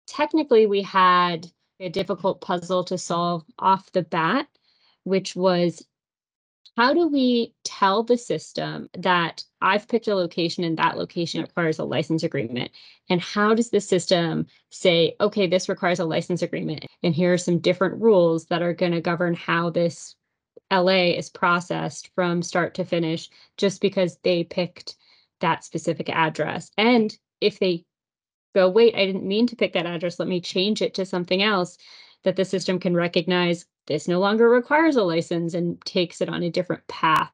technically we had a difficult puzzle to solve off the bat, which was how do we tell the system that I've picked a location and that location requires a license agreement? And how does the system say, okay, this requires a license agreement, and here are some different rules that are going to govern how this LA is processed from start to finish just because they picked that specific address. And if they go, wait, I didn't mean to pick that address, let me change it to something else, that the system can recognize this no longer requires a license and takes it on a different path